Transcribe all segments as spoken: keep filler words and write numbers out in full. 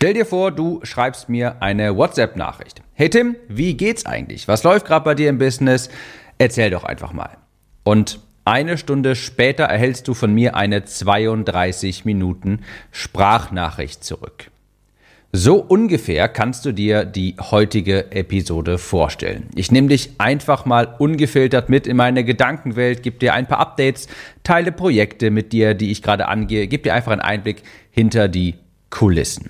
Stell dir vor, du schreibst mir eine WhatsApp-Nachricht. Hey Tim, wie geht's eigentlich? Was läuft gerade bei dir im Business? Erzähl doch einfach mal. Und eine Stunde später erhältst du von mir eine zweiunddreißig Minuten Sprachnachricht zurück. So ungefähr kannst du dir die heutige Episode vorstellen. Ich nehme dich einfach mal ungefiltert mit in meine Gedankenwelt, gebe dir ein paar Updates, teile Projekte mit dir, die ich gerade angehe, gebe dir einfach einen Einblick hinter die Kulissen.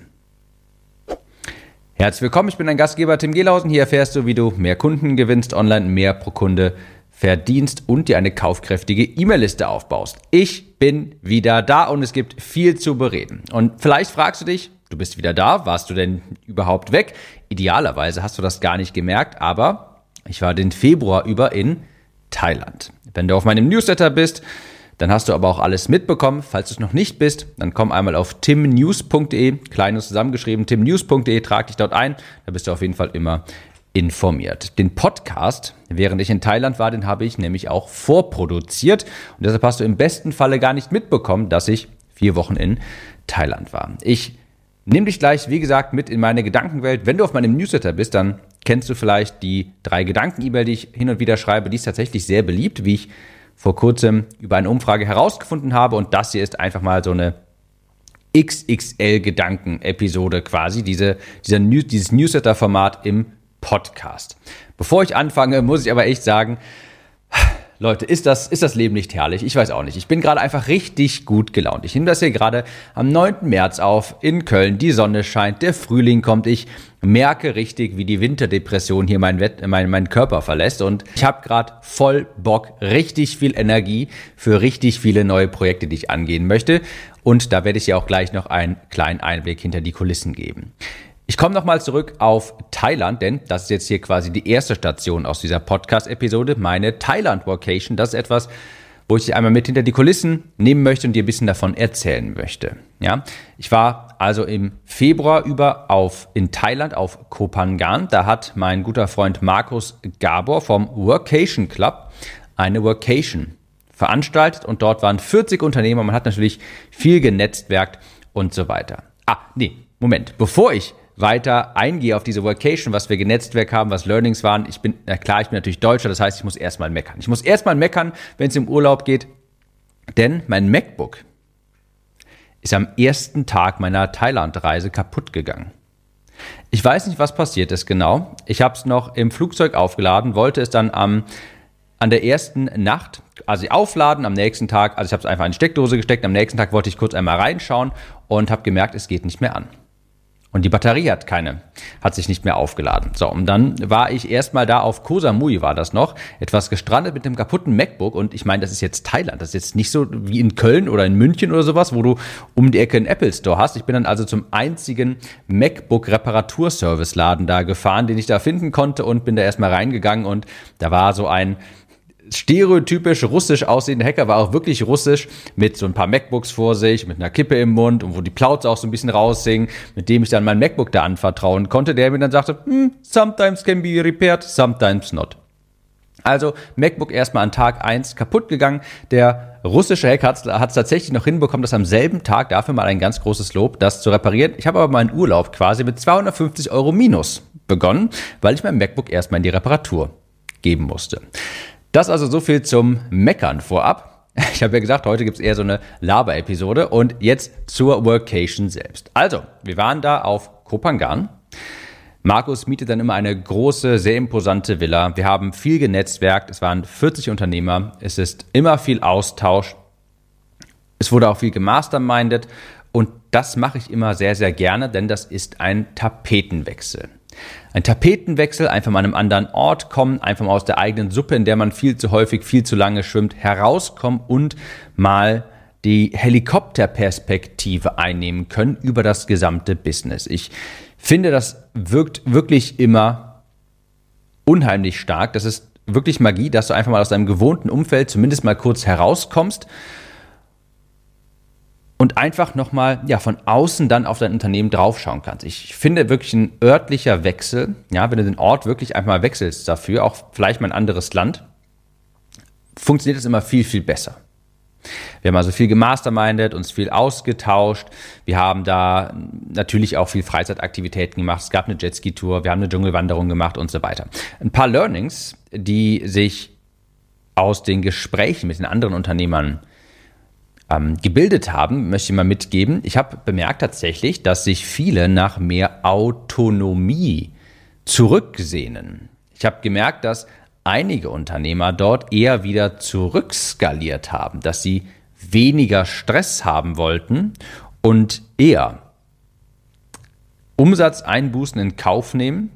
Herzlich willkommen, ich bin dein Gastgeber Tim Gehlhausen. Hier erfährst du, wie du mehr Kunden gewinnst, online mehr pro Kunde verdienst und dir eine kaufkräftige E-Mail-Liste aufbaust. Ich bin wieder da und es gibt viel zu bereden. Und vielleicht fragst du dich, du bist wieder da, warst du denn überhaupt weg? Idealerweise hast du das gar nicht gemerkt, aber ich war den Februar über in Thailand. Wenn du auf meinem Newsletter bist, dann hast du aber auch alles mitbekommen. Falls du es noch nicht bist, dann komm einmal auf timnews punkt de, klein und zusammengeschrieben, timnews punkt de, trag dich dort ein, da bist du auf jeden Fall immer informiert. Den Podcast, während ich in Thailand war, den habe ich nämlich auch vorproduziert und deshalb hast du im besten Falle gar nicht mitbekommen, dass ich vier Wochen in Thailand war. Ich nehme dich gleich, wie gesagt, mit in meine Gedankenwelt. Wenn du auf meinem Newsletter bist, dann kennst du vielleicht die drei Gedanken-E-Mail, die ich hin und wieder schreibe. Die ist tatsächlich sehr beliebt, wie ich vor kurzem über eine Umfrage herausgefunden habe. Und das hier ist einfach mal so eine X X L-Gedanken-Episode quasi, diese, dieser News, dieses Newsletter-Format im Podcast. Bevor ich anfange, muss ich aber echt sagen, Leute, ist das, ist das Leben nicht herrlich? Ich weiß auch nicht. Ich bin gerade einfach richtig gut gelaunt. Ich nehme das hier gerade am neunten März auf in Köln. Die Sonne scheint, der Frühling kommt. Ich merke richtig, wie die Winterdepression hier meinen mein, mein Körper verlässt. Und ich habe gerade voll Bock, richtig viel Energie für richtig viele neue Projekte, die ich angehen möchte. Und da werde ich dir auch gleich noch einen kleinen Einblick hinter die Kulissen geben. Ich komme nochmal zurück auf Thailand, denn das ist jetzt hier quasi die erste Station aus dieser Podcast-Episode, meine Thailand-Vacation. Das ist etwas, wo ich dich einmal mit hinter die Kulissen nehmen möchte und dir ein bisschen davon erzählen möchte. Ja, ich war also im Februar über auf, in Thailand auf Koh Phangan. Da hat mein guter Freund Markus Gabor vom Workation Club eine Workation veranstaltet und dort waren vierzig Unternehmer. Man hat natürlich viel genetzwerkt und so weiter. Ah, nee, Moment, bevor ich weiter eingehe auf diese Workation, was wir genetztwerk haben, was Learnings waren. Ich bin, na klar, ich bin natürlich Deutscher, das heißt, ich muss erstmal meckern. Ich muss erstmal meckern, wenn es im Urlaub geht, denn mein MacBook ist am ersten Tag meiner Thailand-Reise kaputt gegangen. Ich weiß nicht, was passiert ist genau. Ich habe es noch im Flugzeug aufgeladen, wollte es dann am, an der ersten Nacht, also aufladen, am nächsten Tag, also ich habe es einfach in die Steckdose gesteckt, am nächsten Tag wollte ich kurz einmal reinschauen und habe gemerkt, es geht nicht mehr an. Und die Batterie hat keine, hat sich nicht mehr aufgeladen. So, und dann war ich erstmal da auf Koh Samui, war das noch, etwas gestrandet mit dem kaputten MacBook. Und ich meine, das ist jetzt Thailand. Das ist jetzt nicht so wie in Köln oder in München oder sowas, wo du um die Ecke einen Apple Store hast. Ich bin dann also zum einzigen MacBook-Reparaturservice-Laden da gefahren, den ich da finden konnte und bin da erstmal reingegangen. Und da war so ein stereotypisch russisch aussehender Hacker, war auch wirklich russisch, mit so ein paar MacBooks vor sich, mit einer Kippe im Mund und wo die Plauze auch so ein bisschen raushing, mit dem ich dann mein MacBook da anvertrauen konnte, der mir dann sagte, hm, sometimes can be repaired, sometimes not. Also MacBook erstmal an Tag eins kaputt gegangen. Der russische Hacker hat es tatsächlich noch hinbekommen, das am selben Tag, dafür mal ein ganz großes Lob, das zu reparieren. Ich habe aber meinen Urlaub quasi mit zweihundertfünfzig Euro minus begonnen, weil ich mein MacBook erstmal in die Reparatur geben musste. Das also so viel zum Meckern vorab. Ich habe ja gesagt, heute gibt es eher so eine Laber-Episode und jetzt zur Workation selbst. Also, wir waren da auf Koh Phangan. Markus mietet dann immer eine große, sehr imposante Villa. Wir haben viel genetzwerkt, es waren vierzig Unternehmer, es ist immer viel Austausch. Es wurde auch viel gemastermindet und das mache ich immer sehr, sehr gerne, denn das ist ein Tapetenwechsel. Ein Tapetenwechsel, einfach mal an einem anderen Ort kommen, einfach mal aus der eigenen Suppe, in der man viel zu häufig, viel zu lange schwimmt, herauskommen und mal die Helikopterperspektive einnehmen können über das gesamte Business. Ich finde, das wirkt wirklich immer unheimlich stark. Das ist wirklich Magie, dass du einfach mal aus deinem gewohnten Umfeld zumindest mal kurz herauskommst und einfach nochmal ja, von außen dann auf dein Unternehmen draufschauen kannst. Ich finde wirklich ein örtlicher Wechsel, ja, wenn du den Ort wirklich einfach mal wechselst dafür, auch vielleicht mal ein anderes Land, funktioniert das immer viel, viel besser. Wir haben also viel gemastermindet, uns viel ausgetauscht. Wir haben da natürlich auch viel Freizeitaktivitäten gemacht. Es gab eine Jetski-Tour, wir haben eine Dschungelwanderung gemacht und so weiter. Ein paar Learnings, die sich aus den Gesprächen mit den anderen Unternehmern ähm, gebildet haben, möchte ich mal mitgeben. Ich habe bemerkt tatsächlich, dass sich viele nach mehr Autonomie zurücksehnen. Ich habe gemerkt, dass einige Unternehmer dort eher wieder zurückskaliert haben, dass sie weniger Stress haben wollten und eher Umsatzeinbußen in Kauf nehmen,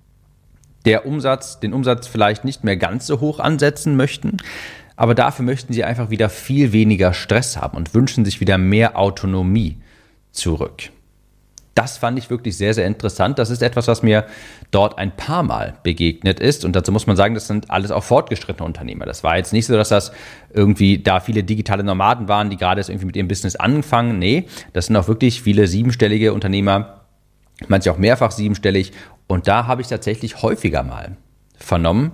der Umsatz, den Umsatz vielleicht nicht mehr ganz so hoch ansetzen möchten, aber dafür möchten sie einfach wieder viel weniger Stress haben und wünschen sich wieder mehr Autonomie zurück. Das fand ich wirklich sehr, sehr interessant. Das ist etwas, was mir dort ein paar Mal begegnet ist. Und dazu muss man sagen, das sind alles auch fortgeschrittene Unternehmer. Das war jetzt nicht so, dass das irgendwie da viele digitale Nomaden waren, die gerade jetzt irgendwie mit ihrem Business anfangen. Nee, das sind auch wirklich viele siebenstellige Unternehmer, manche auch mehrfach siebenstellig. Und da habe ich tatsächlich häufiger mal vernommen,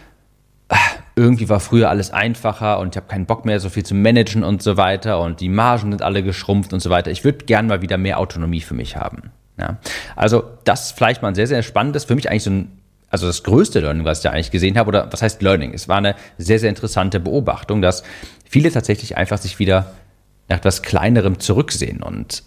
irgendwie war früher alles einfacher und ich habe keinen Bock mehr, so viel zu managen und so weiter und die Margen sind alle geschrumpft und so weiter. Ich würde gern mal wieder mehr Autonomie für mich haben. Ja. Also das ist vielleicht mal ein sehr, sehr spannendes, für mich eigentlich so ein, also das größte Learning, was ich da eigentlich gesehen habe, oder was heißt Learning? Es war eine sehr, sehr interessante Beobachtung, dass viele tatsächlich einfach sich wieder nach etwas Kleinerem zurücksehen und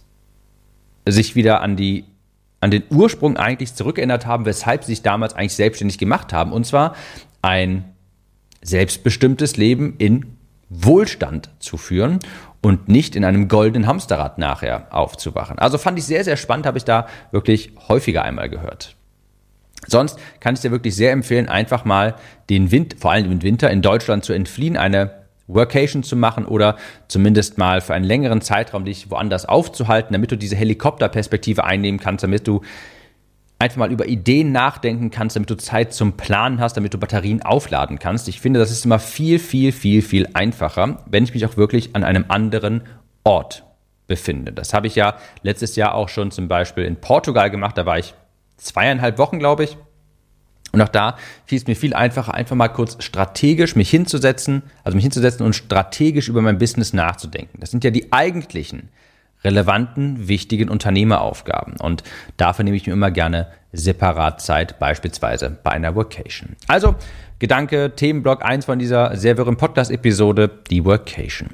sich wieder an die an den Ursprung eigentlich zurückerinnert haben, weshalb sie sich damals eigentlich selbstständig gemacht haben. Und zwar ein selbstbestimmtes Leben in Wohlstand zu führen und nicht in einem goldenen Hamsterrad nachher aufzuwachen. Also fand ich sehr, sehr spannend, habe ich da wirklich häufiger einmal gehört. Sonst kann ich dir wirklich sehr empfehlen, einfach mal den Winter, vor allem im Winter in Deutschland zu entfliehen, eine Workation zu machen oder zumindest mal für einen längeren Zeitraum dich woanders aufzuhalten, damit du diese Helikopterperspektive einnehmen kannst, damit du einfach mal über Ideen nachdenken kannst, damit du Zeit zum Planen hast, damit du Batterien aufladen kannst. Ich finde, das ist immer viel, viel, viel, viel einfacher, wenn ich mich auch wirklich an einem anderen Ort befinde. Das habe ich ja letztes Jahr auch schon zum Beispiel in Portugal gemacht. Da war ich zweieinhalb Wochen, glaube ich. Und auch da fiel es mir viel einfacher, einfach mal kurz strategisch mich hinzusetzen, also mich hinzusetzen und strategisch über mein Business nachzudenken. Das sind ja die eigentlichen relevanten, wichtigen Unternehmeraufgaben. Und dafür nehme ich mir immer gerne separat Zeit, beispielsweise bei einer Workation. Also, Gedanke, Themenblock eins von dieser sehr wirren Podcast-Episode, die Workation.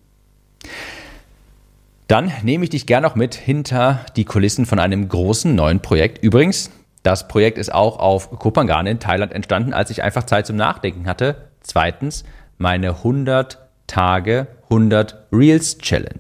Dann nehme ich dich gerne auch mit hinter die Kulissen von einem großen neuen Projekt. Übrigens, das Projekt ist auch auf Koh Phangan in Thailand entstanden, als ich einfach Zeit zum Nachdenken hatte. Zweitens, meine hundert Tage, hundert Reels Challenge.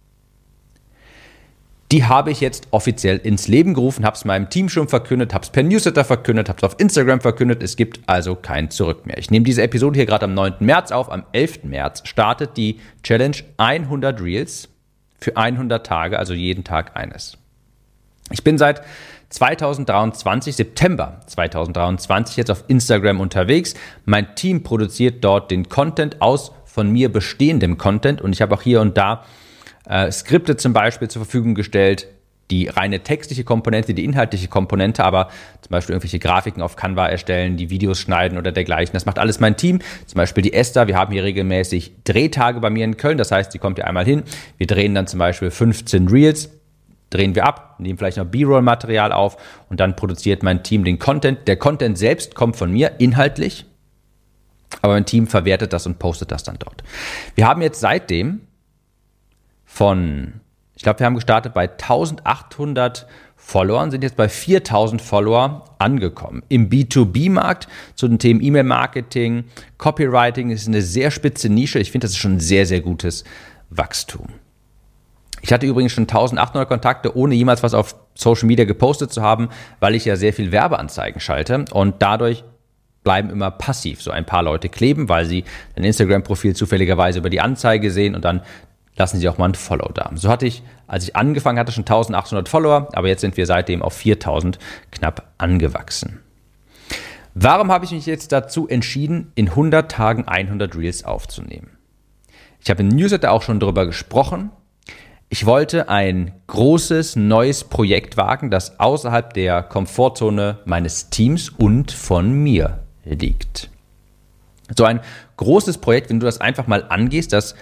Die habe ich jetzt offiziell ins Leben gerufen, habe es meinem Team schon verkündet, habe es per Newsletter verkündet, habe es auf Instagram verkündet. Es gibt also kein Zurück mehr. Ich nehme diese Episode hier gerade am neunten März auf. Am elften März startet die Challenge hundert Reels für hundert Tage, also jeden Tag eines. Ich bin seit zweitausenddreiundzwanzig, September zweitausenddreiundzwanzig jetzt auf Instagram unterwegs. Mein Team produziert dort den Content aus von mir bestehendem Content und ich habe auch hier und da Äh, Skripte zum Beispiel zur Verfügung gestellt, die reine textliche Komponente, die inhaltliche Komponente, aber zum Beispiel irgendwelche Grafiken auf Canva erstellen, die Videos schneiden oder dergleichen. Das macht alles mein Team. Zum Beispiel die Esther, wir haben hier regelmäßig Drehtage bei mir in Köln, das heißt, sie kommt hier einmal hin. Wir drehen dann zum Beispiel fünfzehn Reels, drehen wir ab, nehmen vielleicht noch B-Roll-Material auf und dann produziert mein Team den Content. Der Content selbst kommt von mir inhaltlich, aber mein Team verwertet das und postet das dann dort. Wir haben jetzt seitdem von, ich glaube, wir haben gestartet bei eintausendachthundert Followern, sind jetzt bei viertausend Follower angekommen. Im B zwei B-Markt zu den Themen E-Mail-Marketing, Copywriting ist eine sehr spitze Nische. Ich finde, das ist schon ein sehr, sehr gutes Wachstum. Ich hatte übrigens schon eintausendachthundert Kontakte, ohne jemals was auf Social Media gepostet zu haben, weil ich ja sehr viel Werbeanzeigen schalte und dadurch bleiben immer passiv so ein paar Leute kleben, weil sie ein Instagram-Profil zufälligerweise über die Anzeige sehen und dann lassen Sie auch mal ein Follow da. So hatte ich, als ich angefangen hatte, schon eintausendachthundert Follower, aber jetzt sind wir seitdem auf viertausend knapp angewachsen. Warum habe ich mich jetzt dazu entschieden, in hundert Tagen hundert Reels aufzunehmen? Ich habe im Newsletter auch schon darüber gesprochen. Ich wollte ein großes, neues Projekt wagen, das außerhalb der Komfortzone meines Teams und von mir liegt. So ein großes Projekt, wenn du das einfach mal angehst, das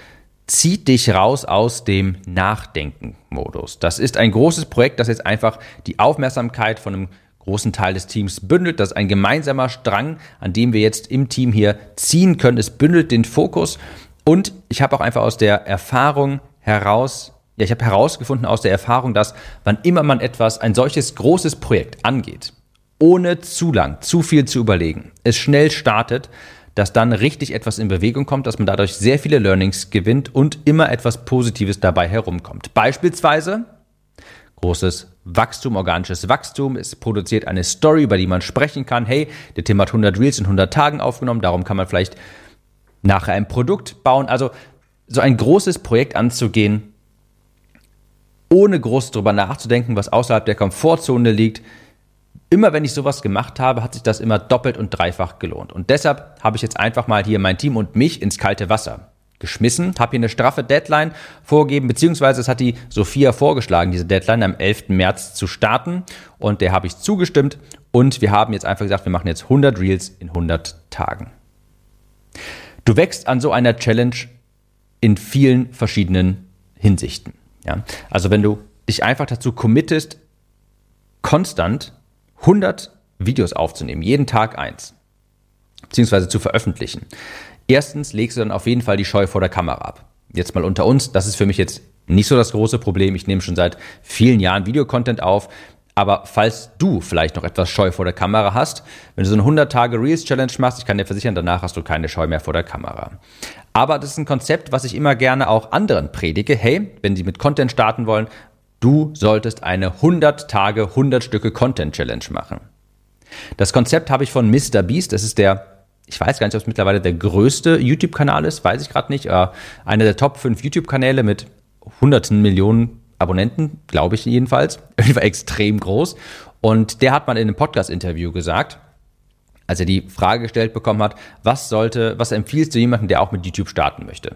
zieht dich raus aus dem Nachdenken-Modus. Das ist ein großes Projekt, das jetzt einfach die Aufmerksamkeit von einem großen Teil des Teams bündelt. Das ist ein gemeinsamer Strang, an dem wir jetzt im Team hier ziehen können. Es bündelt den Fokus und ich habe auch einfach aus der Erfahrung heraus, ja, ich habe herausgefunden aus der Erfahrung, dass wann immer man etwas, ein solches großes Projekt angeht, ohne zu lang, zu viel zu überlegen, es schnell startet, dass dann richtig etwas in Bewegung kommt, dass man dadurch sehr viele Learnings gewinnt und immer etwas Positives dabei herumkommt. Beispielsweise großes Wachstum, organisches Wachstum. Es produziert eine Story, über die man sprechen kann. Hey, der Tim hat hundert Reels in hundert Tagen aufgenommen, darum kann man vielleicht nachher ein Produkt bauen. Also so ein großes Projekt anzugehen, ohne groß drüber nachzudenken, was außerhalb der Komfortzone liegt. Immer wenn ich sowas gemacht habe, hat sich das immer doppelt und dreifach gelohnt. Und deshalb habe ich jetzt einfach mal hier mein Team und mich ins kalte Wasser geschmissen, habe hier eine straffe Deadline vorgegeben, beziehungsweise es hat die Sophia vorgeschlagen, diese Deadline am elften März zu starten und der habe ich zugestimmt und wir haben jetzt einfach gesagt, wir machen jetzt hundert Reels in hundert Tagen. Du wächst an so einer Challenge in vielen verschiedenen Hinsichten. Ja? Also wenn du dich einfach dazu committest, konstant hundert Videos aufzunehmen, jeden Tag eins, beziehungsweise zu veröffentlichen. Erstens legst du dann auf jeden Fall die Scheu vor der Kamera ab. Jetzt mal unter uns, das ist für mich jetzt nicht so das große Problem. Ich nehme schon seit vielen Jahren Videocontent auf. Aber falls du vielleicht noch etwas Scheu vor der Kamera hast, wenn du so eine hundert Tage Reels Challenge machst, ich kann dir versichern, danach hast du keine Scheu mehr vor der Kamera. Aber das ist ein Konzept, was ich immer gerne auch anderen predige. Hey, wenn sie mit Content starten wollen, du solltest eine hundert Tage, hundert Stücke Content Challenge machen. Das Konzept habe ich von Mister Beast. Das ist der, ich weiß gar nicht, ob es mittlerweile der größte YouTube-Kanal ist, weiß ich gerade nicht. Äh, einer der Top fünf YouTube-Kanäle mit hunderten Millionen Abonnenten, glaube ich jedenfalls. Auf jeden Fall extrem groß. Und der hat mal in einem Podcast-Interview gesagt, als er die Frage gestellt bekommen hat, was sollte, was empfiehlst du jemandem, der auch mit YouTube starten möchte?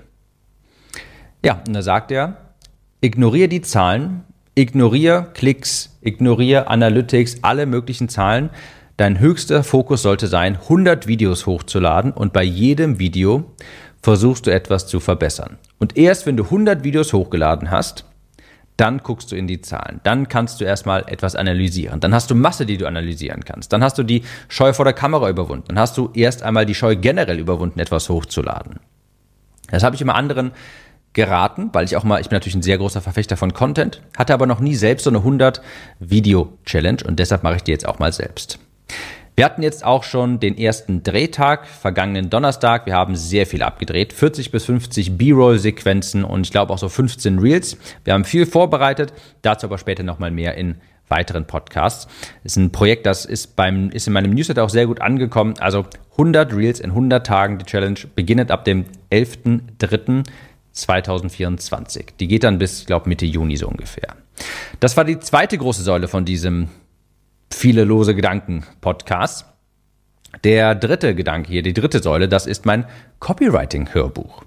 Ja, und da sagt er, ignoriere die Zahlen, ignoriere Klicks, ignoriere Analytics, alle möglichen Zahlen. Dein höchster Fokus sollte sein, hundert Videos hochzuladen und bei jedem Video versuchst du etwas zu verbessern. Und erst wenn du hundert Videos hochgeladen hast, dann guckst du in die Zahlen. Dann kannst du erstmal etwas analysieren. Dann hast du Masse, die du analysieren kannst. Dann hast du die Scheu vor der Kamera überwunden. Dann hast du erst einmal die Scheu generell überwunden, etwas hochzuladen. Das habe ich immer anderen geraten, weil ich auch mal, ich bin natürlich ein sehr großer Verfechter von Content, hatte aber noch nie selbst so eine hundert Video Challenge und deshalb mache ich die jetzt auch mal selbst. Wir hatten jetzt auch schon den ersten Drehtag, vergangenen Donnerstag. Wir haben sehr viel abgedreht, vierzig bis fünfzig B-Roll-Sequenzen und ich glaube auch so fünfzehn Reels. Wir haben viel vorbereitet, dazu aber später nochmal mehr in weiteren Podcasts. Das ist ein Projekt, das ist beim ist in meinem Newsletter auch sehr gut angekommen. Also hundert Reels in hundert Tagen, die Challenge beginnt ab dem elften dritten zweitausendvierundzwanzig. Die geht dann bis, ich glaube, Mitte Juni so ungefähr. Das war die zweite große Säule von diesem Viele lose Gedanken-Podcast. Der dritte Gedanke hier, die dritte Säule, das ist mein Copywriting-Hörbuch.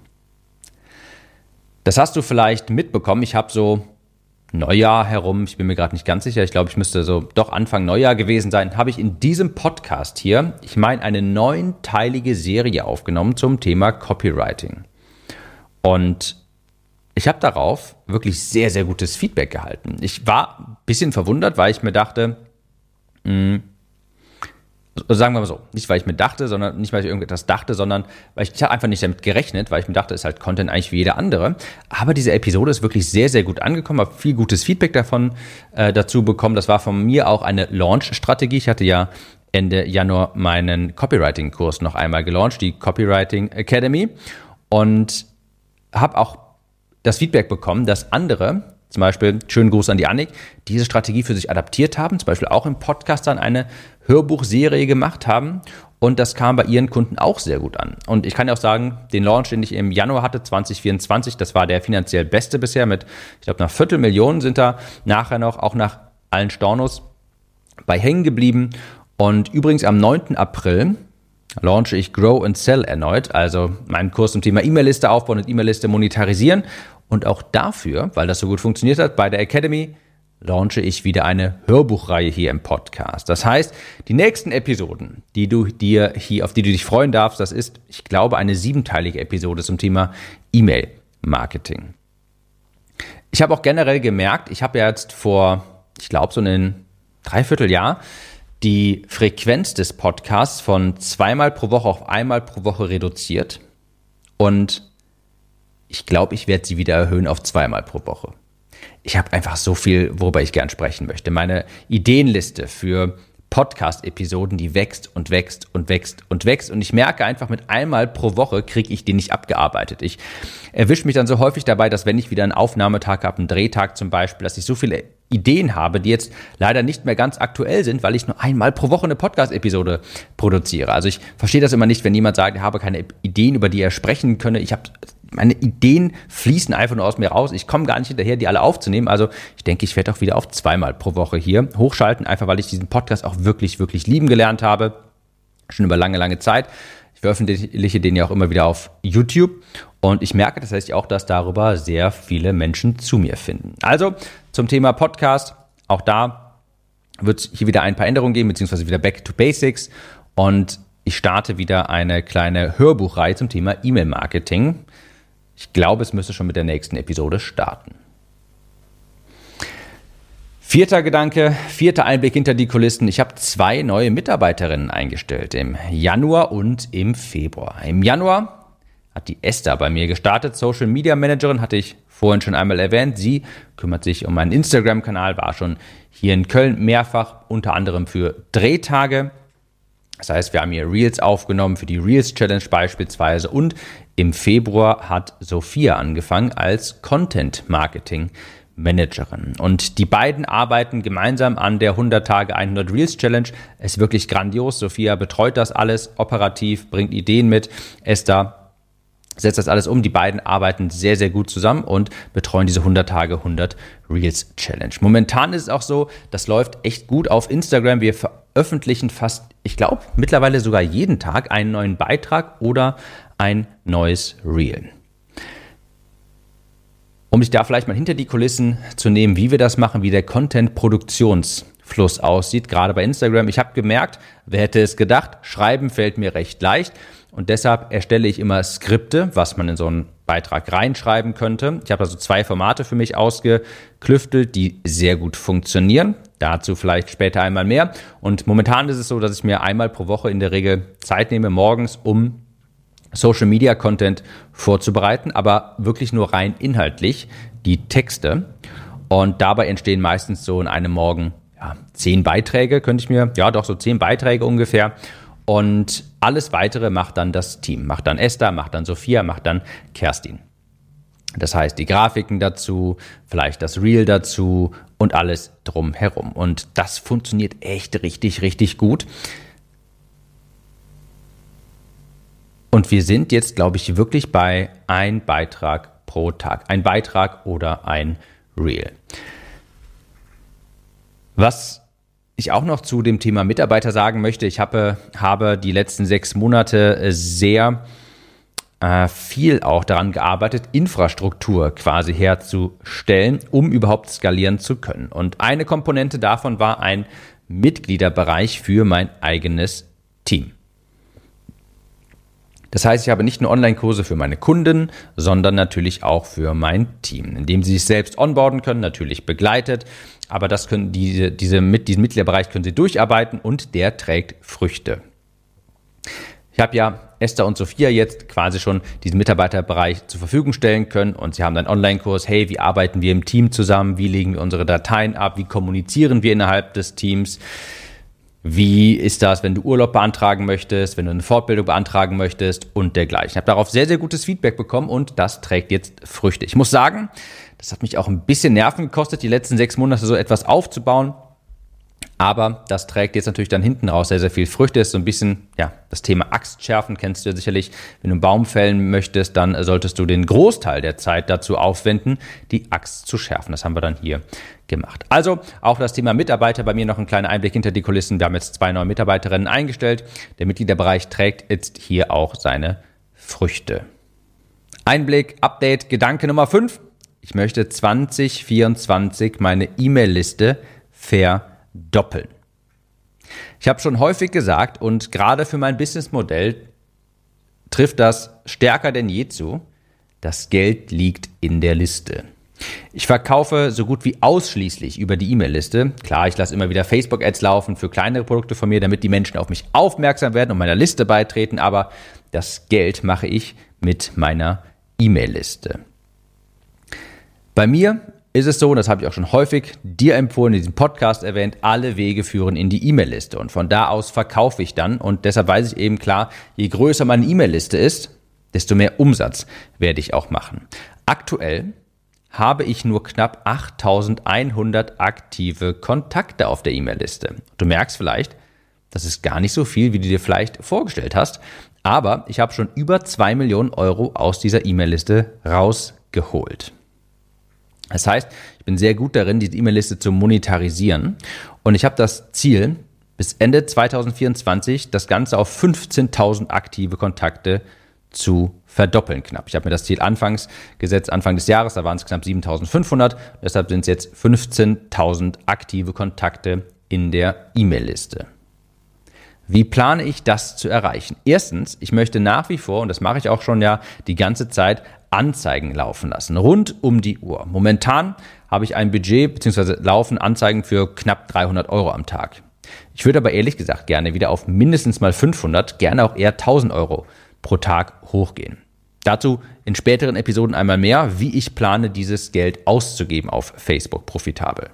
Das hast du vielleicht mitbekommen. Ich habe so Neujahr herum, ich bin mir gerade nicht ganz sicher, ich glaube, ich müsste so doch Anfang Neujahr gewesen sein, habe ich in diesem Podcast hier, ich meine, eine neunteilige Serie aufgenommen zum Thema Copywriting. Und ich habe darauf wirklich sehr, sehr gutes Feedback gehalten. Ich war ein bisschen verwundert, weil ich mir dachte, mh, sagen wir mal so, nicht weil ich mir dachte, sondern nicht weil ich irgendetwas dachte, sondern weil ich, ich habe einfach nicht damit gerechnet, weil ich mir dachte, ist halt Content eigentlich wie jeder andere. Aber diese Episode ist wirklich sehr, sehr gut angekommen, habe viel gutes Feedback davon äh, dazu bekommen. Das war von mir auch eine Launch-Strategie. Ich hatte ja Ende Januar meinen Copywriting-Kurs noch einmal gelauncht, die Copywriting Academy, und habe auch das Feedback bekommen, dass andere, zum Beispiel, schönen Gruß an die Annik, diese Strategie für sich adaptiert haben, zum Beispiel auch im Podcast dann eine Hörbuchserie gemacht haben und das kam bei ihren Kunden auch sehr gut an. Und ich kann ja auch sagen, den Launch, den ich im Januar hatte, zwanzig vierundzwanzig, das war der finanziell beste bisher mit, ich glaube, einer Viertelmillion sind da nachher noch, auch nach allen Stornos, bei hängen geblieben. Und übrigens am neunten April launche ich Grow and Sell erneut, also meinen Kurs zum Thema E-Mail-Liste aufbauen und E-Mail-Liste monetarisieren. Und auch dafür, weil das so gut funktioniert hat, bei der Academy launche ich wieder eine Hörbuchreihe hier im Podcast. Das heißt, die nächsten Episoden, die du dir hier, auf die du dich freuen darfst, das ist, ich glaube, eine siebenteilige Episode zum Thema E-Mail. Marketing. Ich habe auch generell gemerkt, ich habe ja jetzt vor, ich glaube so ein Dreivierteljahr, die Frequenz des Podcasts von zweimal pro Woche auf einmal pro Woche reduziert. Und ich glaube, ich werde sie wieder erhöhen auf zweimal pro Woche. Ich habe einfach so viel, worüber ich gern sprechen möchte. Meine Ideenliste für Podcast-Episoden, die wächst und wächst und wächst und wächst. Und ich merke einfach, mit einmal pro Woche kriege ich die nicht abgearbeitet. Ich erwische mich dann so häufig dabei, dass wenn ich wieder einen Aufnahmetag habe, einen Drehtag zum Beispiel, dass ich so viele Ideen habe, die jetzt leider nicht mehr ganz aktuell sind, weil ich nur einmal pro Woche eine Podcast-Episode produziere. Also ich verstehe das immer nicht, wenn jemand sagt, ich habe keine Ideen, über die er sprechen könne. Ich habe meine Ideen fließen einfach nur aus mir raus. Ich komme gar nicht hinterher, die alle aufzunehmen. Also ich denke, ich werde auch wieder auf zweimal pro Woche hier hochschalten, einfach weil ich diesen Podcast auch wirklich, wirklich lieben gelernt habe. Schon über lange, lange Zeit. Ich veröffentliche den ja auch immer wieder auf YouTube. Und ich merke tatsächlich auch, dass darüber sehr viele Menschen zu mir finden. Also zum Thema Podcast. Auch da wird es hier wieder ein paar Änderungen geben, beziehungsweise wieder Back to Basics. Und ich starte wieder eine kleine Hörbuchreihe zum Thema E-Mail-Marketing. Ich glaube, es müsste schon mit der nächsten Episode starten. Vierter Gedanke, vierter Einblick hinter die Kulissen. Ich habe zwei neue Mitarbeiterinnen eingestellt, im Januar und im Februar. Im Januar hat die Esther bei mir gestartet, Social Media Managerin, hatte ich vorhin schon einmal erwähnt. Sie kümmert sich um meinen Instagram-Kanal, war schon hier in Köln mehrfach, unter anderem für Drehtage. Das heißt, wir haben hier Reels aufgenommen für die Reels Challenge beispielsweise, und im Februar hat Sophia angefangen als Content Marketing Managerin. Und die beiden arbeiten gemeinsam an der hundert Tage hundert Reels Challenge. Ist wirklich grandios. Sophia betreut das alles operativ, bringt Ideen mit. Esther setzt das alles um. Die beiden arbeiten sehr, sehr gut zusammen und betreuen diese hundert Tage hundert Reels Challenge. Momentan ist es auch so, das läuft echt gut auf Instagram. Wir veröffentlichen fast, ich glaube, mittlerweile sogar jeden Tag einen neuen Beitrag oder ein neues Reel. Um dich da vielleicht mal hinter die Kulissen zu nehmen, wie wir das machen, wie der Content-Produktionsfluss aussieht, gerade bei Instagram. Ich habe gemerkt, wer hätte es gedacht, schreiben fällt mir recht leicht. Und deshalb erstelle ich immer Skripte, was man in so einen Beitrag reinschreiben könnte. Ich habe also zwei Formate für mich ausgeklüftelt, die sehr gut funktionieren. Dazu vielleicht später einmal mehr. Und momentan ist es so, dass ich mir einmal pro Woche in der Regel Zeit nehme, morgens, um Social Media Content vorzubereiten, aber wirklich nur rein inhaltlich, die Texte. Und dabei entstehen meistens so in einem Morgen ja, zehn Beiträge, könnte ich mir, ja doch so zehn Beiträge ungefähr. Und alles Weitere macht dann das Team. Macht dann Esther, macht dann Sophia, macht dann Kerstin. Das heißt, die Grafiken dazu, vielleicht das Reel dazu und alles drumherum. Und das funktioniert echt richtig, richtig gut. Und wir sind jetzt, glaube ich, wirklich bei ein Beitrag pro Tag. Ein Beitrag oder ein Reel. Was ich auch noch zu dem Thema Mitarbeiter sagen möchte, ich habe, habe die letzten sechs Monate sehr äh, viel auch daran gearbeitet, Infrastruktur quasi herzustellen, um überhaupt skalieren zu können. Und eine Komponente davon war ein Mitgliederbereich für mein eigenes Team. Das heißt, ich habe nicht nur Online-Kurse für meine Kunden, sondern natürlich auch für mein Team, indem sie sich selbst onboarden können, natürlich begleitet. Aber das können diese, diese, mit diesem Mitgliederbereich können sie durcharbeiten und der trägt Früchte. Ich habe ja Esther und Sophia jetzt quasi schon diesen Mitarbeiterbereich zur Verfügung stellen können und sie haben einen Online-Kurs, hey, wie arbeiten wir im Team zusammen, wie legen wir unsere Dateien ab, wie kommunizieren wir innerhalb des Teams. Wie ist das, wenn du Urlaub beantragen möchtest, wenn du eine Fortbildung beantragen möchtest und dergleichen. Ich habe darauf sehr, sehr gutes Feedback bekommen und das trägt jetzt Früchte. Ich muss sagen, das hat mich auch ein bisschen Nerven gekostet, die letzten sechs Monate so etwas aufzubauen. Aber das trägt jetzt natürlich dann hinten raus sehr, sehr viel Früchte. Das ist so ein bisschen, ja, das Thema Axt schärfen kennst du ja sicherlich. Wenn du einen Baum fällen möchtest, dann solltest du den Großteil der Zeit dazu aufwenden, die Axt zu schärfen. Das haben wir dann hier gemacht. Also auch das Thema Mitarbeiter, bei mir noch ein kleiner Einblick hinter die Kulissen. Wir haben jetzt zwei neue Mitarbeiterinnen eingestellt. Der Mitgliederbereich trägt jetzt hier auch seine Früchte. Einblick, Update, Gedanke Nummer fünf. Ich möchte zwanzig vierundzwanzig meine E-Mail-Liste verdoppeln. Ich habe schon häufig gesagt und gerade für mein Businessmodell trifft das stärker denn je zu, das Geld liegt in der Liste. Ich verkaufe so gut wie ausschließlich über die E-Mail-Liste. Klar, ich lasse immer wieder Facebook-Ads laufen für kleinere Produkte von mir, damit die Menschen auf mich aufmerksam werden und meiner Liste beitreten, aber das Geld mache ich mit meiner E-Mail-Liste. Bei mir ist es so, und das habe ich auch schon häufig dir empfohlen, in diesem Podcast erwähnt, alle Wege führen in die E-Mail-Liste und von da aus verkaufe ich dann und deshalb weiß ich eben klar, je größer meine E-Mail-Liste ist, desto mehr Umsatz werde ich auch machen. Aktuell habe ich nur knapp achttausendeinhundert aktive Kontakte auf der E-Mail-Liste. Du merkst vielleicht, das ist gar nicht so viel, wie du dir vielleicht vorgestellt hast, aber ich habe schon über zwei Millionen Euro aus dieser E-Mail-Liste rausgeholt. Das heißt, ich bin sehr gut darin, diese E-Mail-Liste zu monetarisieren und ich habe das Ziel, bis Ende zweitausendvierundzwanzig das Ganze auf fünfzehntausend aktive Kontakte zu verdoppeln knapp. Ich habe mir das Ziel anfangs gesetzt, Anfang des Jahres, da waren es knapp siebentausendfünfhundert, deshalb sind es jetzt fünfzehntausend aktive Kontakte in der E-Mail-Liste. Wie plane ich das zu erreichen? Erstens, ich möchte nach wie vor, und das mache ich auch schon ja die ganze Zeit, Anzeigen laufen lassen, rund um die Uhr. Momentan habe ich ein Budget bzw. laufen Anzeigen für knapp dreihundert Euro am Tag. Ich würde aber ehrlich gesagt gerne wieder auf mindestens mal fünfhundert, gerne auch eher tausend Euro pro Tag hochgehen. Dazu in späteren Episoden einmal mehr, wie ich plane, dieses Geld auszugeben auf Facebook profitabel.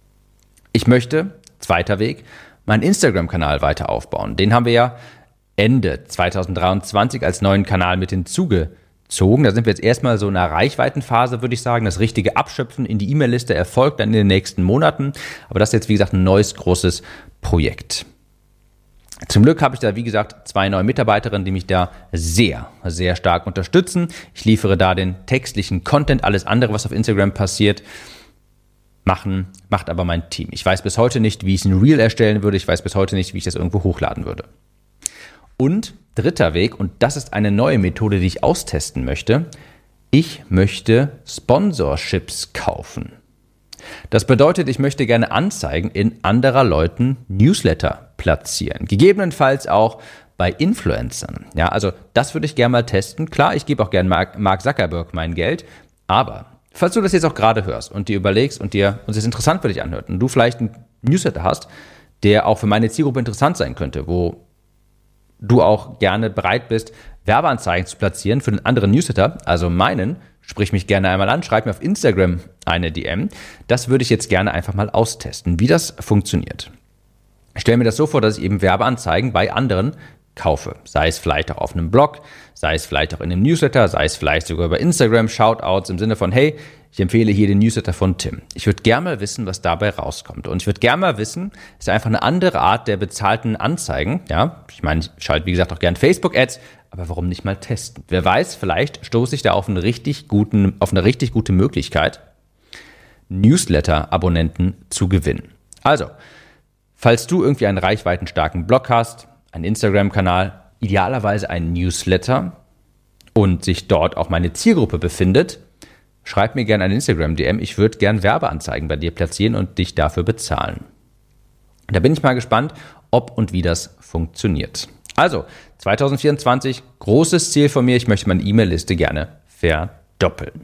Ich möchte, zweiter Weg, meinen Instagram-Kanal weiter aufbauen. Den haben wir ja Ende zweitausenddreiundzwanzig als neuen Kanal mit hinzugezogen. Da sind wir jetzt erstmal so in einer Reichweitenphase, würde ich sagen. Das richtige Abschöpfen in die E-Mail-Liste erfolgt dann in den nächsten Monaten. Aber das ist jetzt, wie gesagt, ein neues, großes Projekt. Zum Glück habe ich da, wie gesagt, zwei neue Mitarbeiterinnen, die mich da sehr, sehr stark unterstützen. Ich liefere da den textlichen Content, alles andere, was auf Instagram passiert, machen, macht aber mein Team. Ich weiß bis heute nicht, wie ich ein Reel erstellen würde. Ich weiß bis heute nicht, wie ich das irgendwo hochladen würde. Und dritter Weg, und das ist eine neue Methode, die ich austesten möchte. Ich möchte Sponsorships kaufen. Das bedeutet, ich möchte gerne Anzeigen in anderer Leuten Newsletter platzieren. Gegebenenfalls auch bei Influencern. Ja, also das würde ich gerne mal testen. Klar, ich gebe auch gerne Mark Zuckerberg mein Geld, aber falls du das jetzt auch gerade hörst und dir überlegst und dir und es interessant für dich anhört und du vielleicht einen Newsletter hast, der auch für meine Zielgruppe interessant sein könnte, wo du auch gerne bereit bist, Werbeanzeigen zu platzieren für einen anderen Newsletter, also meinen, sprich mich gerne einmal an, schreib mir auf Instagram eine D M. Das würde ich jetzt gerne einfach mal austesten, wie das funktioniert. Ich stelle mir das so vor, dass ich eben Werbeanzeigen bei anderen kaufe. Sei es vielleicht auch auf einem Blog, sei es vielleicht auch in einem Newsletter, sei es vielleicht sogar bei Instagram, Shoutouts im Sinne von, hey, ich empfehle hier den Newsletter von Tim. Ich würde gerne mal wissen, was dabei rauskommt. Und ich würde gerne mal wissen, ist einfach eine andere Art der bezahlten Anzeigen. Ja, ich meine, ich schalte, wie gesagt, auch gerne Facebook-Ads, aber warum nicht mal testen? Wer weiß, vielleicht stoße ich da auf einen richtig guten, auf eine richtig gute Möglichkeit, Newsletter-Abonnenten zu gewinnen. Also, falls du irgendwie einen reichweitenstarken Blog hast, einen Instagram-Kanal, idealerweise einen Newsletter und sich dort auch meine Zielgruppe befindet, schreib mir gerne eine Instagram-D M. Ich würde gerne Werbeanzeigen bei dir platzieren und dich dafür bezahlen. Da bin ich mal gespannt, ob und wie das funktioniert. Also, zweitausendvierundzwanzig, großes Ziel von mir. Ich möchte meine E-Mail-Liste gerne verdoppeln.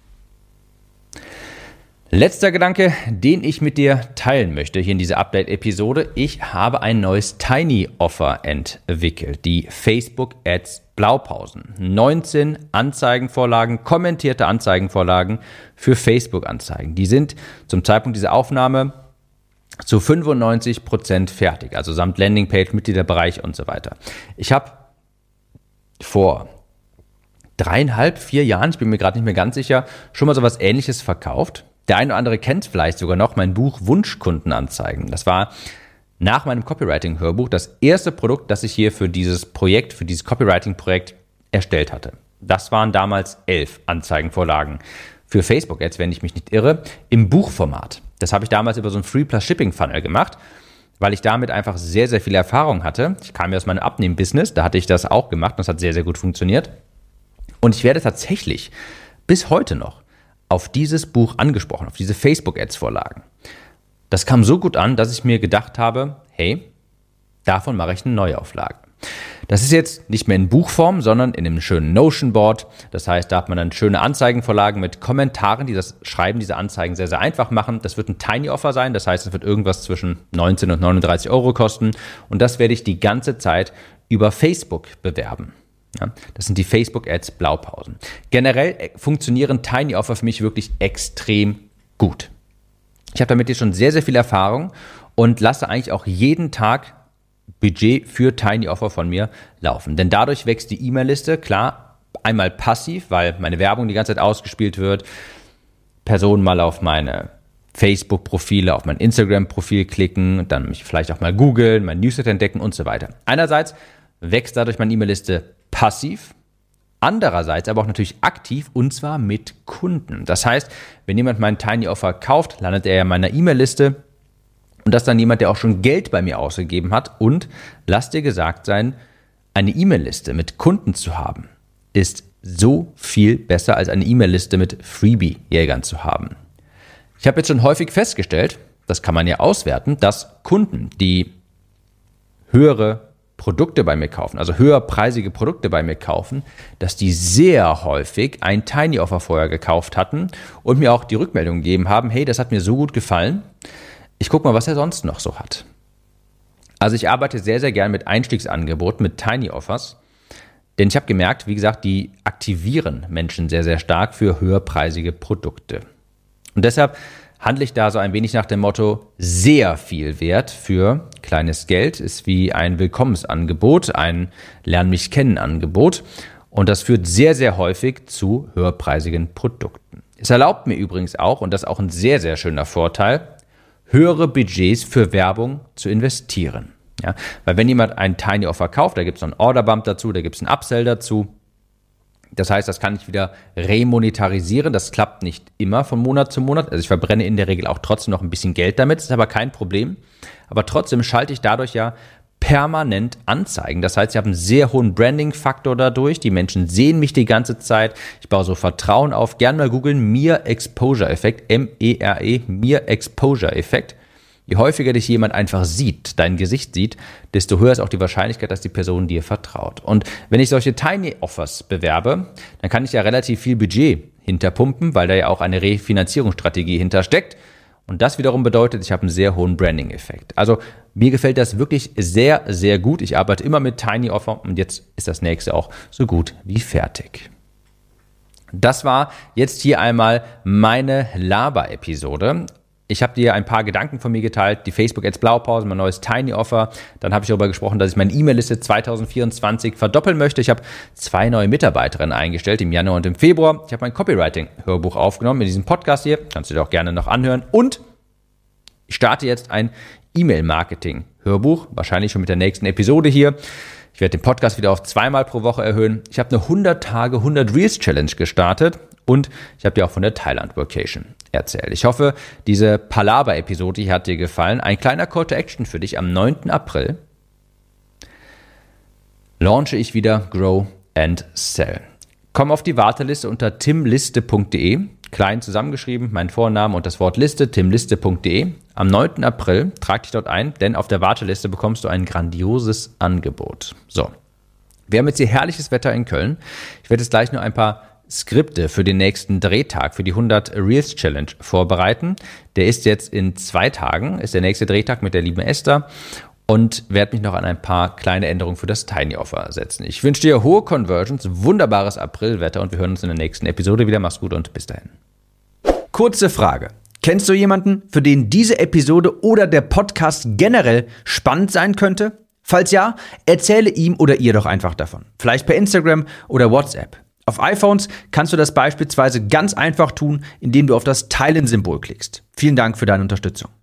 Letzter Gedanke, den ich mit dir teilen möchte hier in dieser Update-Episode. Ich habe ein neues Tiny-Offer entwickelt, die Facebook Ads Blaupausen. neunzehn Anzeigenvorlagen, kommentierte Anzeigenvorlagen für Facebook-Anzeigen. Die sind zum Zeitpunkt dieser Aufnahme zu fünfundneunzig Prozent fertig, also samt Landingpage, Mitgliederbereich und so weiter. Ich habe vor dreieinhalb, vier Jahren, ich bin mir gerade nicht mehr ganz sicher, schon mal sowas Ähnliches verkauft. Der eine oder andere kennt vielleicht sogar noch mein Buch Wunschkundenanzeigen. Das war nach meinem Copywriting-Hörbuch das erste Produkt, das ich hier für dieses Projekt, für dieses Copywriting-Projekt erstellt hatte. Das waren damals elf Anzeigenvorlagen für Facebook-Ads, wenn ich mich nicht irre, im Buchformat. Das habe ich damals über so einen Free-Plus-Shipping-Funnel gemacht, weil ich damit einfach sehr, sehr viel Erfahrung hatte. Ich kam ja aus meinem Abnehmen-Business, da hatte ich das auch gemacht und das hat sehr, sehr gut funktioniert. Und ich werde tatsächlich bis heute noch auf dieses Buch angesprochen, auf diese Facebook-Ads-Vorlagen. Das kam so gut an, dass ich mir gedacht habe, hey, davon mache ich eine Neuauflage. Das ist jetzt nicht mehr in Buchform, sondern in einem schönen Notion-Board. Das heißt, da hat man dann schöne Anzeigenvorlagen mit Kommentaren, die das Schreiben dieser Anzeigen sehr, sehr einfach machen. Das wird ein Tiny Offer sein, das heißt, es wird irgendwas zwischen neunzehn und neununddreißig Euro kosten. Und das werde ich die ganze Zeit über Facebook bewerben. Ja, das sind die Facebook-Ads Blaupausen. Generell funktionieren Tiny Offer für mich wirklich extrem gut. Ich habe damit jetzt schon sehr, sehr viel Erfahrung und lasse eigentlich auch jeden Tag Budget für Tiny Offer von mir laufen. Denn dadurch wächst die E-Mail-Liste, klar, einmal passiv, weil meine Werbung die ganze Zeit ausgespielt wird, Personen mal auf meine Facebook-Profile, auf mein Instagram-Profil klicken, dann mich vielleicht auch mal googeln, mein Newsletter entdecken und so weiter. Einerseits wächst dadurch meine E-Mail-Liste passiv, andererseits aber auch natürlich aktiv und zwar mit Kunden. Das heißt, wenn jemand meinen Tiny Offer kauft, landet er in meiner E-Mail-Liste und das ist dann jemand, der auch schon Geld bei mir ausgegeben hat. Und lass dir gesagt sein, eine E-Mail-Liste mit Kunden zu haben, ist so viel besser als eine E-Mail-Liste mit Freebie-Jägern zu haben. Ich habe jetzt schon häufig festgestellt, das kann man ja auswerten, dass Kunden, die höhere Produkte bei mir kaufen, also höherpreisige Produkte bei mir kaufen, dass die sehr häufig ein Tiny Offer vorher gekauft hatten und mir auch die Rückmeldung gegeben haben, hey, das hat mir so gut gefallen, ich gucke mal, was er sonst noch so hat. Also ich arbeite sehr, sehr gern mit Einstiegsangeboten, mit Tiny Offers, denn ich habe gemerkt, wie gesagt, die aktivieren Menschen sehr, sehr stark für höherpreisige Produkte. Und deshalb handle ich da so ein wenig nach dem Motto, sehr viel Wert für kleines Geld ist wie ein Willkommensangebot, ein Lern-mich-kennen-Angebot. Und das führt sehr, sehr häufig zu höherpreisigen Produkten. Es erlaubt mir übrigens auch, und das ist auch ein sehr, sehr schöner Vorteil, höhere Budgets für Werbung zu investieren. Ja, weil wenn jemand einen Tiny Offer kauft, da gibt es noch einen Orderbump dazu, da gibt es einen Upsell dazu. Das heißt, das kann ich wieder remonetarisieren. Das klappt nicht immer von Monat zu Monat. Also ich verbrenne in der Regel auch trotzdem noch ein bisschen Geld damit. Das ist aber kein Problem. Aber trotzdem schalte ich dadurch ja permanent Anzeigen. Das heißt, ich habe einen sehr hohen Branding-Faktor dadurch. Die Menschen sehen mich die ganze Zeit. Ich baue so Vertrauen auf. Gerne mal googeln, Mere Exposure Effekt, M E R E, Mere Exposure Effekt. Je häufiger dich jemand einfach sieht, dein Gesicht sieht, desto höher ist auch die Wahrscheinlichkeit, dass die Person dir vertraut. Und wenn ich solche Tiny Offers bewerbe, dann kann ich ja relativ viel Budget hinterpumpen, weil da ja auch eine Refinanzierungsstrategie hintersteckt. Und das wiederum bedeutet, ich habe einen sehr hohen Branding-Effekt. Also mir gefällt das wirklich sehr, sehr gut. Ich arbeite immer mit Tiny Offer und jetzt ist das nächste auch so gut wie fertig. Das war jetzt hier einmal meine Laber-Episode. Ich habe dir ein paar Gedanken von mir geteilt, die Facebook-Ads Blaupause, mein neues Tiny Offer. Dann habe ich darüber gesprochen, dass ich meine E-Mail-Liste zwanzig vierundzwanzig verdoppeln möchte. Ich habe zwei neue Mitarbeiterinnen eingestellt im Januar und im Februar. Ich habe mein Copywriting-Hörbuch aufgenommen in diesem Podcast hier. Kannst du dir auch gerne noch anhören. Und ich starte jetzt ein E-Mail-Marketing-Hörbuch, wahrscheinlich schon mit der nächsten Episode hier. Ich werde den Podcast wieder auf zweimal pro Woche erhöhen. Ich habe eine hundert Tage, hundert Reels Challenge gestartet und ich habe dir auch von der Thailand Workation erzählt. Ich hoffe, diese Palaver-Episode hier hat dir gefallen. Ein kleiner Call to Action für dich. Am neunten April launche ich wieder Grow and Sell. Komm auf die Warteliste unter timliste punkt de, klein zusammengeschrieben, mein Vorname und das Wort Liste, timliste punkt de. Am neunten April trag dich dort ein, denn auf der Warteliste bekommst du ein grandioses Angebot. So, wir haben jetzt hier herrliches Wetter in Köln. Ich werde jetzt gleich nur ein paar Skripte für den nächsten Drehtag, für die hundert Reels Challenge vorbereiten. Der ist jetzt in zwei Tagen, ist der nächste Drehtag mit der lieben Esther und werde mich noch an ein paar kleine Änderungen für das Tiny Offer setzen. Ich wünsche dir hohe Conversions, wunderbares Aprilwetter und wir hören uns in der nächsten Episode wieder. Mach's gut und bis dahin. Kurze Frage. Kennst du jemanden, für den diese Episode oder der Podcast generell spannend sein könnte? Falls ja, erzähle ihm oder ihr doch einfach davon. Vielleicht per Instagram oder WhatsApp. Auf iPhones kannst du das beispielsweise ganz einfach tun, indem du auf das Teilen-Symbol klickst. Vielen Dank für deine Unterstützung.